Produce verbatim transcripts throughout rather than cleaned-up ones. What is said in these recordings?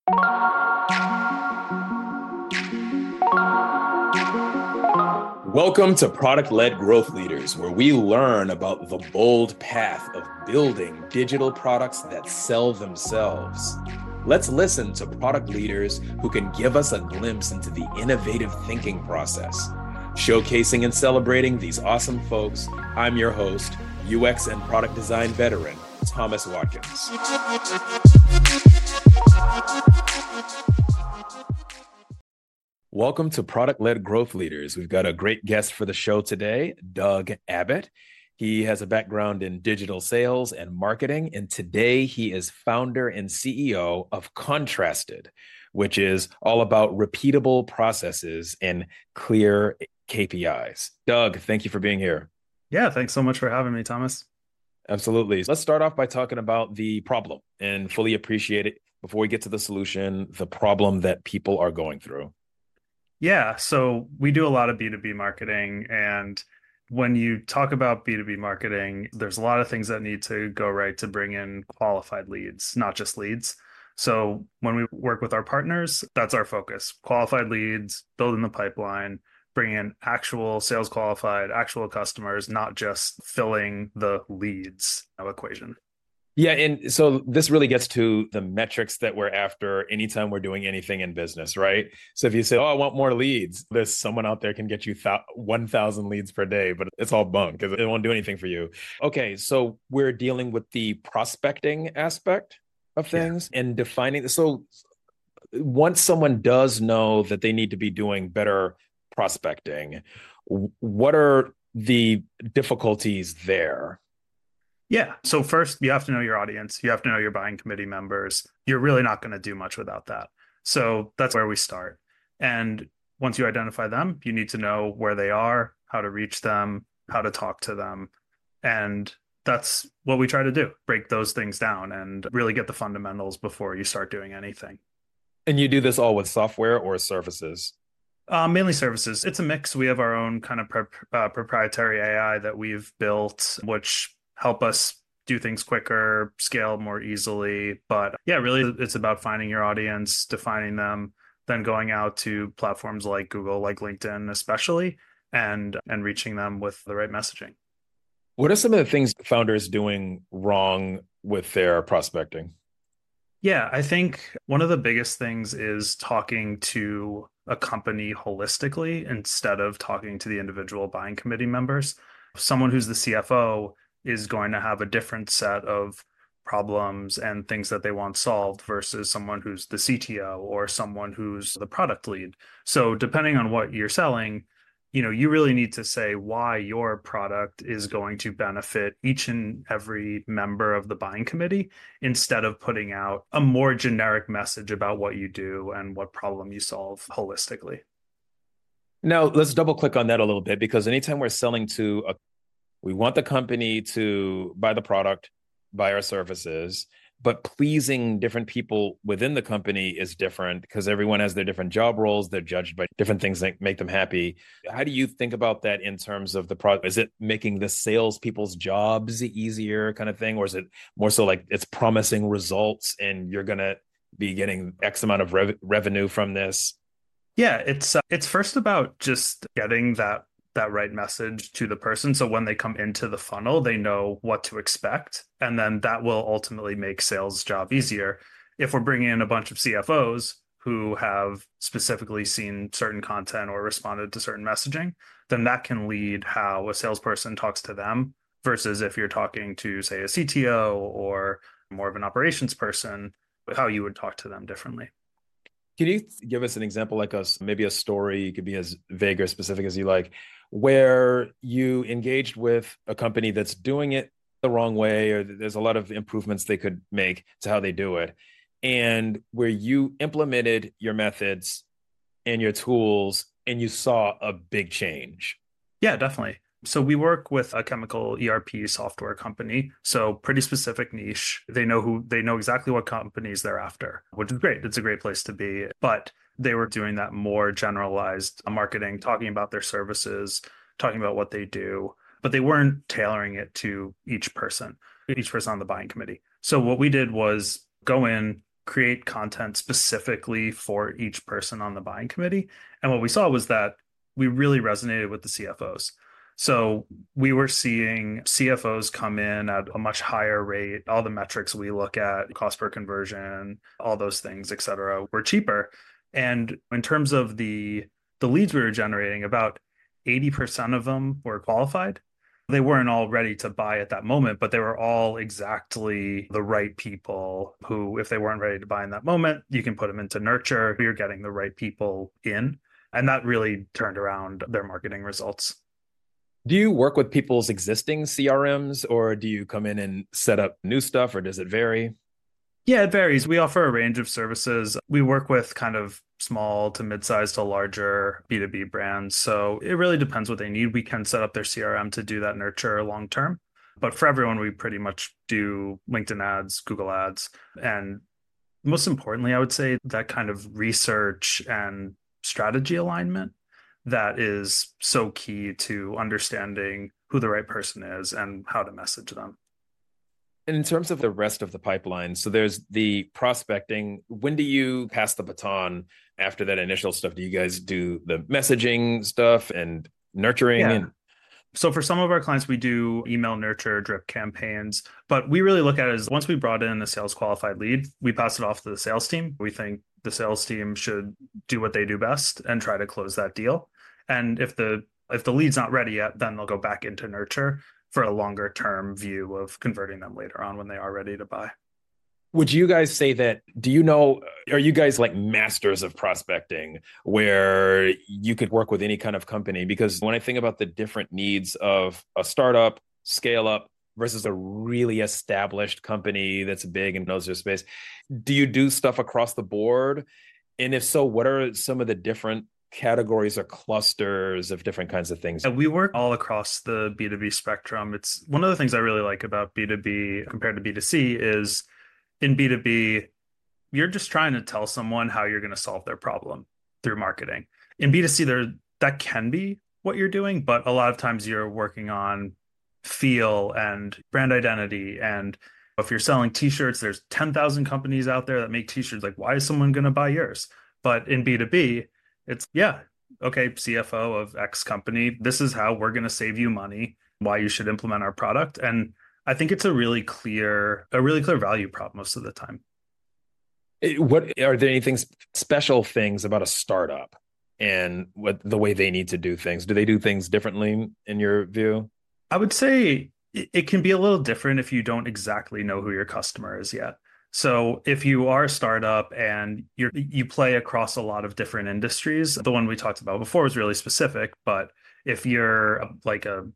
Welcome to Product Led Growth Leaders, where we learn about the bold path of building digital products that sell themselves. Let's listen to product leaders who can give us a glimpse into the innovative thinking process. Showcasing and celebrating these awesome folks, I'm your host, U X and product design veteran, Thomas Watkins. Welcome to Product Led Growth Leaders. We've got a great guest for the show today, Doug Abbott. He has a background in digital sales and marketing, and today he is founder and C E O of Contrasted, which is all about repeatable processes and clear K P Is. Doug, thank you for being here. Yeah, thanks so much for having me, Thomas. Absolutely. Let's start off by talking about the problem and fully appreciate it before we get to the solution, the problem that people are going through. Yeah, so we do a lot of B two B marketing. And when you talk about B two B marketing, there's a lot of things that need to go right to bring in qualified leads, not just leads. So when we work with our partners, that's our focus. Qualified leads, building the pipeline, bringing in actual sales qualified, actual customers, not just filling the leads equation. Yeah. And so this really gets to the metrics that we're after anytime we're doing anything in business, right? So if you say, oh, I want more leads, there's someone out there can get you th- one thousand leads per day, but it's all bunk because it won't do anything for you. Okay. So we're dealing with the prospecting aspect of things yeah. and defining. So once someone does know that they need to be doing better prospecting, what are the difficulties there? Yeah. So first, you have to know your audience. You have to know your buying committee members. You're really not going to do much without that. So that's where we start. And once you identify them, you need to know where they are, how to reach them, how to talk to them. And that's what we try to do, break those things down and really get the fundamentals before you start doing anything. And you do this all with software or services? Uh, mainly services. It's a mix. We have our own kind of prep, uh, proprietary A I that we've built, which help us do things quicker, scale more easily. But yeah, really, it's about finding your audience, defining them, then going out to platforms like Google, like LinkedIn, especially, and and reaching them with the right messaging. What are some of the things founders doing wrong with their prospecting? Yeah, I think one of the biggest things is talking to a company holistically instead of talking to the individual buying committee members. Someone who's the C F O is going to have a different set of problems and things that they want solved versus someone who's the C T O or someone who's the product lead. So depending on what you're selling, you know, you really need to say why your product is going to benefit each and every member of the buying committee instead of putting out a more generic message about what you do and what problem you solve holistically. Now, let's double click on that a little bit, because anytime we're selling to a we want the company to buy the product, buy our services, but pleasing different people within the company is different because everyone has their different job roles. They're judged by different things that make them happy. How do you think about that in terms of the product? Is it making the salespeople's jobs easier kind of thing? Or is it more so like it's promising results and you're going to be getting X amount of rev- revenue from this? Yeah, it's uh, it's first about just getting that that right message to the person. So when they come into the funnel, they know what to expect. And then that will ultimately make sales job easier. If we're bringing in a bunch of C F Os who have specifically seen certain content or responded to certain messaging, then that can lead how a salesperson talks to them versus if you're talking to, say, a C T O or more of an operations person, how you would talk to them differently. Can you give us an example, like us, maybe a story, it could be as vague or specific as you like, where you engaged with a company that's doing it the wrong way, or there's a lot of improvements they could make to how they do it, and where you implemented your methods and your tools and you saw a big change? Yeah, definitely. So we work with a chemical E R P software company. So pretty specific niche. They know who they know exactly what companies they're after, which is great. It's a great place to be. But they were doing that more generalized marketing, talking about their services, talking about what they do, but they weren't tailoring it to each person, each person on the buying committee. So what we did was go in, create content specifically for each person on the buying committee. And what we saw was that we really resonated with the C F Os. So we were seeing C F Os come in at a much higher rate. All the metrics we look at, cost per conversion, all those things, et cetera, were cheaper. And in terms of the the leads we were generating, about eighty percent of them were qualified. They weren't all ready to buy at that moment, but they were all exactly the right people who, if they weren't ready to buy in that moment, you can put them into nurture. You're getting the right people in. And that really turned around their marketing results. Do you work with people's existing C R Ms, or do you come in and set up new stuff, or does it vary? Yeah, it varies. We offer a range of services. We work with kind of small to mid-sized to larger B two B brands. So it really depends what they need. We can set up their C R M to do that nurture long term. But for everyone, we pretty much do LinkedIn ads, Google ads. And most importantly, I would say that kind of research and strategy alignment that is so key to understanding who the right person is and how to message them. And in terms of the rest of the pipeline, so there's the prospecting. When do you pass the baton after that initial stuff? Do you guys do the messaging stuff and nurturing? Yeah. And So for some of our clients, we do email nurture drip campaigns, but we really look at it as once we brought in a sales qualified lead, we pass it off to the sales team. We think the sales team should do what they do best and try to close that deal. And if the if the lead's not ready yet, then they'll go back into nurture for a longer term view of converting them later on when they are ready to buy. would you guys say that, do you know, are you guys like masters of prospecting where you could work with any kind of company? Because when I think about the different needs of a startup, scale up versus a really established company that's big and knows their space, do you do stuff across the board? And if so, what are some of the different categories or clusters of different kinds of things? Yeah, we work all across the B two B spectrum. It's one of the things I really like about B two B compared to B two C is in B two B, you're just trying to tell someone how you're going to solve their problem through marketing. In B two C, there that can be what you're doing, but a lot of times you're working on feel and brand identity. And if you're selling t-shirts, there's ten thousand companies out there that make t-shirts. Like, why is someone going to buy yours? But in B two B, it's, yeah, okay, C F O of X company, this is how we're going to save you money, why you should implement our product. And I think it's a really clear, a really clear value prop most of the time. What are there anything special things about a startup and what the way they need to do things? Do they do things differently in your view? I would say it, it can be a little different if you don't exactly know who your customer is yet. So if you are a startup and you you play across a lot of different industries, the one we talked about before was really specific, but if you're a, like a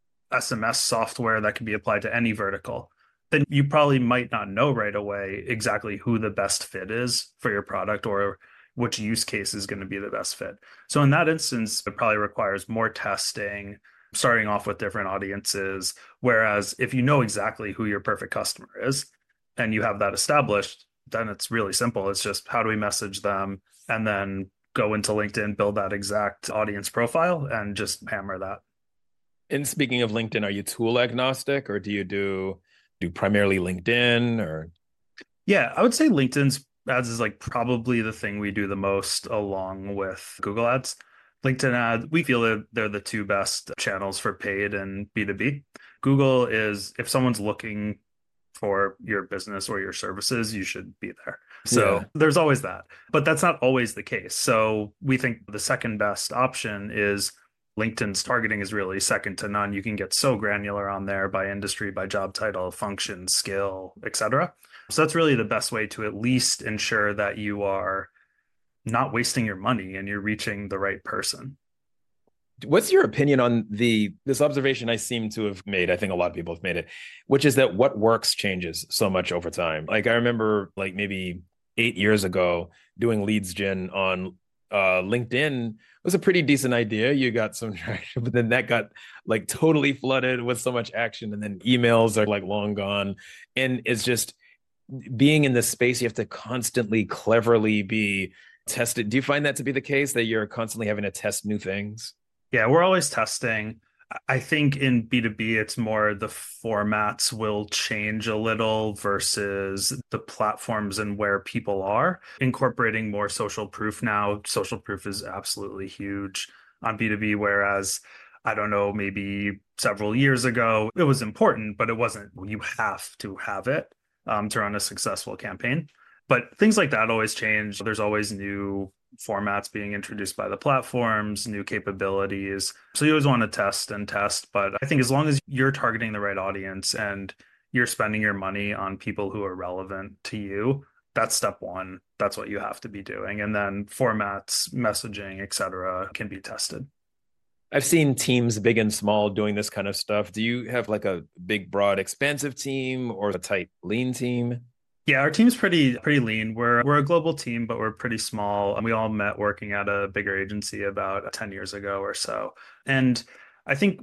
S M S software that can be applied to any vertical, then you probably might not know right away exactly who the best fit is for your product or which use case is going to be the best fit. So in that instance, it probably requires more testing, starting off with different audiences. Whereas if you know exactly who your perfect customer is and you have that established, then it's really simple. It's just how do we message them and then go into LinkedIn, build that exact audience profile and just hammer that. And speaking of LinkedIn, are you tool agnostic or do you do do primarily LinkedIn or? Yeah, I would say LinkedIn's ads is like probably the thing we do the most along with Google ads. LinkedIn ads, we feel that they're the two best channels for paid and B two B. Google is, if someone's looking for your business or your services, you should be there. So yeah, there's always that, but that's not always the case. So we think the second best option is LinkedIn's targeting is really second to none. You can get so granular on there by industry, by job title, function, skill, et cetera. So that's really the best way to at least ensure that you are not wasting your money and you're reaching the right person. What's your opinion on the this observation I seem to have made? I think a lot of people have made it, which is that what works changes so much over time. Like I remember like maybe eight years ago doing leads gen on uh, LinkedIn was a pretty decent idea. You got some traction, but then that got like totally flooded with so much action. And then emails are like long gone. And it's just being in this space, you have to constantly cleverly be tested. Do you find that to be the case that you're constantly having to test new things? Yeah, we're always testing. I think in B two B, it's more the formats will change a little versus the platforms and where people are. Incorporating more social proof now. Social proof is absolutely huge on B two B, whereas I don't know, maybe several years ago, it was important, but it wasn't, you have to have it um, to run a successful campaign. But things like that always change. There's always new formats being introduced by the platforms, new capabilities. So you always want to test and test. But I think as long as you're targeting the right audience and you're spending your money on people who are relevant to you, that's step one. That's what you have to be doing. And then formats, messaging, et cetera, can be tested. I've seen teams big and small doing this kind of stuff. Do you have like a big, broad, expansive team or a tight, lean team? Yeah, our team's pretty pretty lean. We're we're a global team, but we're pretty small. We all met working at a bigger agency about ten years ago or so. And I think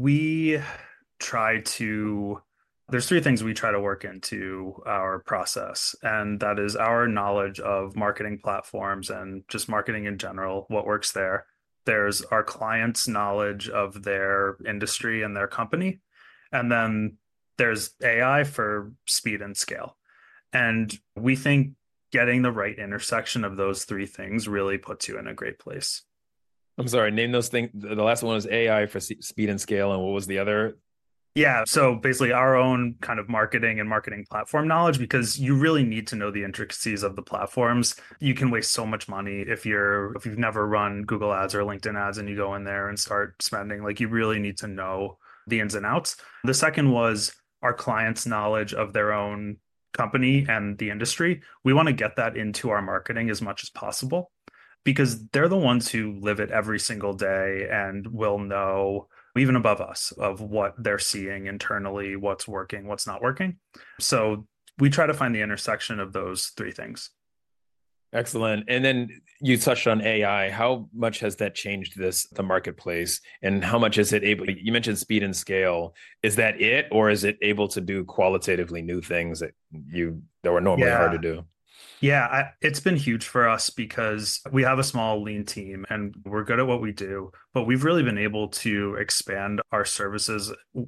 we try to there's three things we try to work into our process, and that is our knowledge of marketing platforms and just marketing in general, what works there. There's our clients' knowledge of their industry and their company, and then there's A I for speed and scale. And we think getting the right intersection of those three things really puts you in a great place. I'm sorry, name those things. The last one was A I for s- speed and scale. And what was the other? Yeah, so basically our own kind of marketing and marketing platform knowledge, because you really need to know the intricacies of the platforms. You can waste so much money if you're if you've never run Google Ads or LinkedIn ads and you go in there and start spending. Like you really need to know the ins and outs. The second was our clients' knowledge of their own company and the industry. We want to get that into our marketing as much as possible because they're the ones who live it every single day and will know even above us of what they're seeing internally, what's working, what's not working. So we try to find the intersection of those three things. Excellent. And then you touched on A I. How much has that changed this, the marketplace? And how much is it able, you mentioned speed and scale. Is that it, or is it able to do qualitatively new things that you that were normally hard to Yeah. do? Yeah, I, it's been huge for us because we have a small lean team and we're good at what we do, but we've really been able to expand our services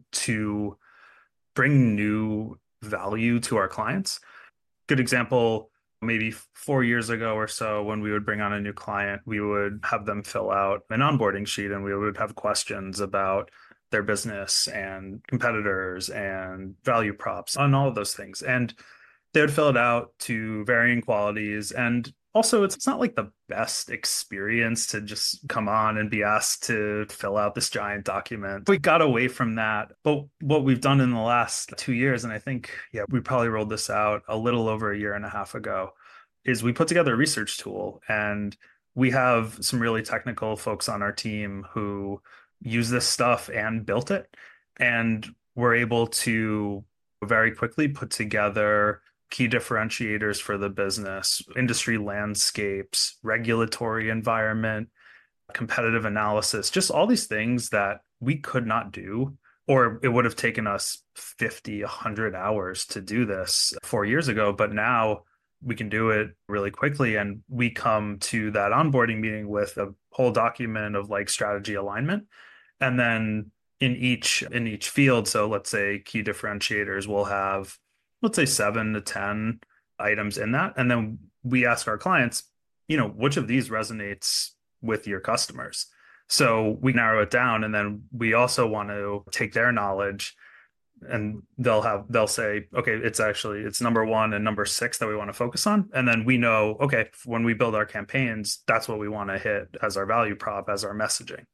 to bring new value to our clients. Good example, maybe four years ago or so, when we would bring on a new client, we would have them fill out an onboarding sheet and we would have questions about their business and competitors and value props on all of those things. And they would fill it out to varying qualities. And also, it's, it's not like the best experience to just come on and be asked to fill out this giant document. We got away from that. But what we've done in the last two years, and I think, yeah, we probably rolled this out a little over a year and a half ago, is we put together a research tool. And we have some really technical folks on our team who use this stuff and built it. And we're able to very quickly put together key differentiators for the business, industry landscapes, regulatory environment, competitive analysis, just all these things that we could not do, or it would have taken us fifty, one hundred hours to do this four years ago. But now we can do it really quickly. And we come to that onboarding meeting with a whole document of like strategy alignment. And then in each in each field, so let's say key differentiators, will have let's say seven to ten items in that. And then we ask our clients, you know, which of these resonates with your customers? So we narrow it down. And then we also want to take their knowledge and they'll have, they'll say, okay, it's actually, it's number one and number six that we want to focus on. And then we know, okay, when we build our campaigns, that's what we want to hit as our value prop, as our messaging.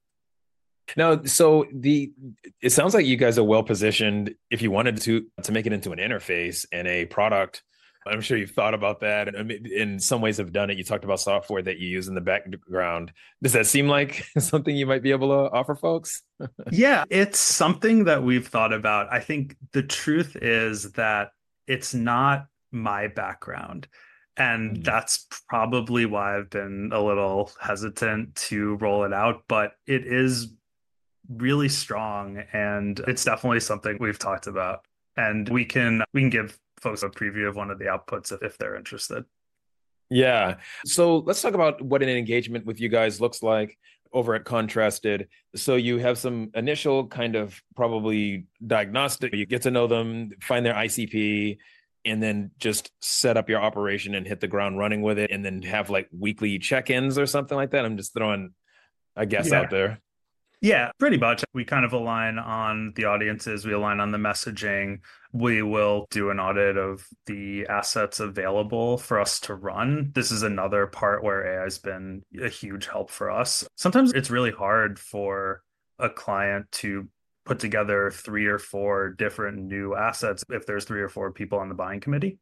Now, so the it sounds like you guys are well positioned if you wanted to to make it into an interface and a product. I'm sure you've thought about that, and in some ways have done it. You talked about software that you use in the background. Does that seem like something you might be able to offer folks? Yeah, it's something that we've thought about. I think the truth is that it's not my background. And Mm. that's probably why I've been a little hesitant to roll it out, but it is really strong and it's definitely something we've talked about. And we can we can give folks a preview of one of the outputs if, if they're interested. Yeah. So let's talk about what an engagement with you guys looks like. over at Contrasted. So you have some initial kind of probably diagnostic, you get to know them, find their I C P, and then just set up your operation and hit the ground running with it, and then have like weekly check-ins or something like that. I'm just throwing, I guess, Yeah. out there. Yeah, pretty much. We kind of align on the audiences, we align on the messaging. We will do an audit of the assets available for us to run. This is another part where A I has been a huge help for us. Sometimes it's really hard for a client to put together three or four different new assets if there's three or four people on the buying committee.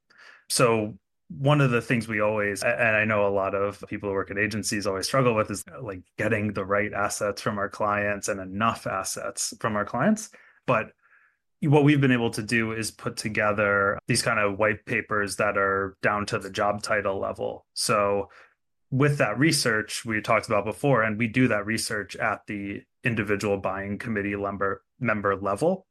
So one of the things we always, and I know a lot of people who work at agencies always struggle with, is like getting the right assets from our clients and enough assets from our clients. But what we've been able to do is put together these kind of white papers that are down to the job title level. So with that research we talked about before, and we do that research at the individual buying committee member member level.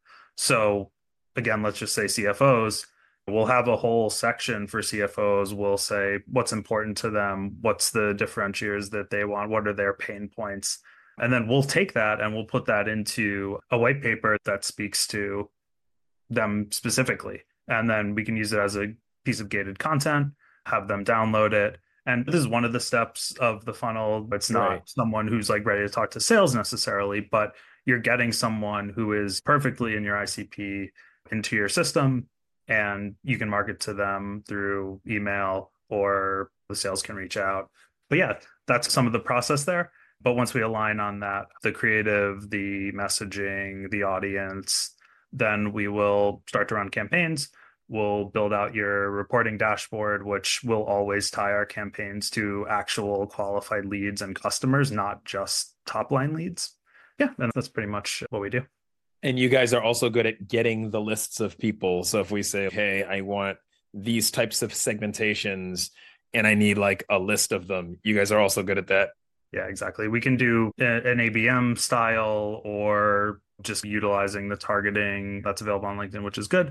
So again, let's just say C F Os. We'll have a whole section for C F Os. We'll say what's important to them, what's the differentiators that they want, what are their pain points. And then we'll take that and we'll put that into a white paper that speaks to them specifically. And then we can use it as a piece of gated content, have them download it. And this is one of the steps of the funnel. It's not Right. someone who's like ready to talk to sales necessarily, but you're getting someone who is perfectly in your I C P into your system, and you can market to them through email, or the sales can reach out. But yeah, that's some of the process there. But once we align on that, the creative, the messaging, the audience, then we will start to run campaigns. We'll build out your reporting dashboard, which will always tie our campaigns to actual qualified leads and customers, not just top line leads. Yeah, and that's pretty much what we do. And you guys are also good at getting the lists of people. So if we say, hey, I want these types of segmentations and I need like a list of them, you guys are also good at that. Yeah, exactly. We can do an A B M style, or just utilizing the targeting that's available on LinkedIn, which is good.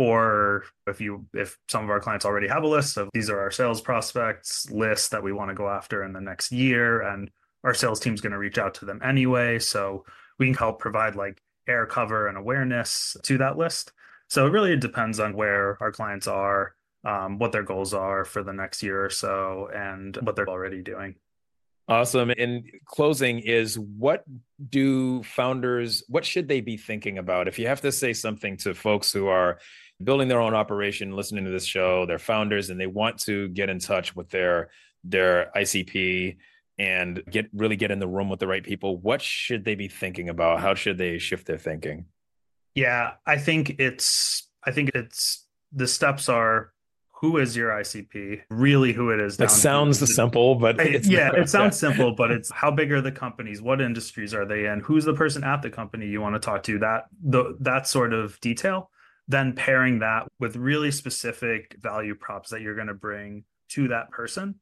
Or if you if some of our clients already have a list of these are our sales prospects list that we want to go after in the next year, and our sales team's going to reach out to them anyway. So we can help provide like air cover and awareness to that list. So it really depends on where our clients are, um, what their goals are for the next year or so, and what they're already doing. Awesome. In closing, is what do founders, what should they be thinking about? If you have to say something to folks who are building their own operation, listening to this show, they're founders and they want to get in touch with their their I C P and get really get in the room with the right people, what should they be thinking about? How should they shift their thinking? Yeah, I think it's I think it's the steps are, who is your I C P? Really who it is. That sounds to, simple, but it's yeah, not, it sounds yeah. simple, but it's how big are the companies? What industries are they in? Who's the person at the company you want to talk to? That the that sort of detail. Then pairing that with really specific value props that you're going to bring to that person.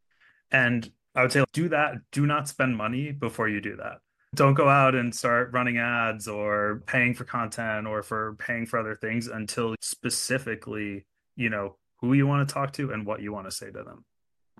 And I would say do that. Do not spend money before you do that. Don't go out and start running ads or paying for content or for paying for other things until specifically, you know, who you want to talk to and what you want to say to them.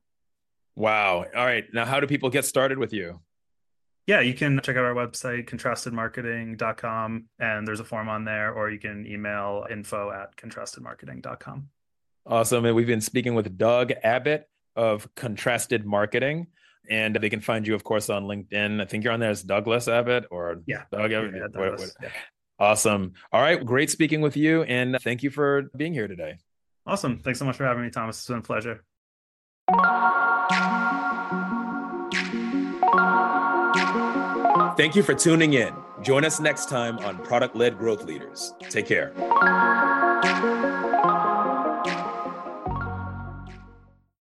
Wow. All right. Now, how do people get started with you? Yeah, you can check out our website, contrasted marketing dot com, and there's a form on there, or you can email info at contrasted marketing dot com. Awesome. And we've been speaking with Doug Abbott of Contrasted Marketing, and they can find you, of course, on LinkedIn. I think you're on there as Douglas Abbott or yeah, Doug Abbott. Yeah, what, Douglas, what? yeah. Awesome. All right. Great speaking with you. And thank you for being here today. Awesome. Thanks so much for having me, Thomas. It's been a pleasure. Thank you for tuning in. Join us next time on Product-Led Growth Leaders. Take care.